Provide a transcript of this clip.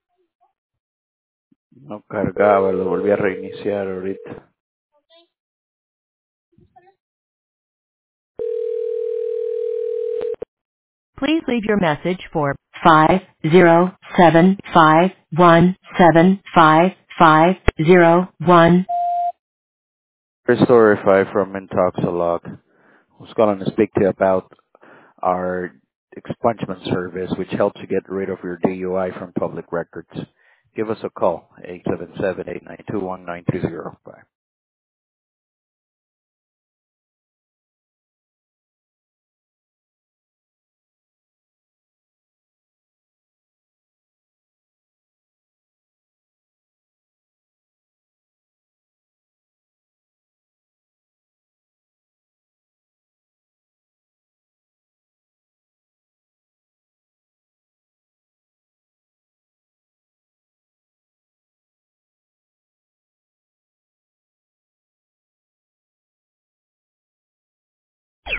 No cargaba, lo volví a reiniciar ahorita. Please leave your message for 50751755001. Restore Fi from Intoxalog. I was calling to speak to you about our expungement service, which helps you get rid of your DUI from public records. Give us a call, 877-892-1920. Bye.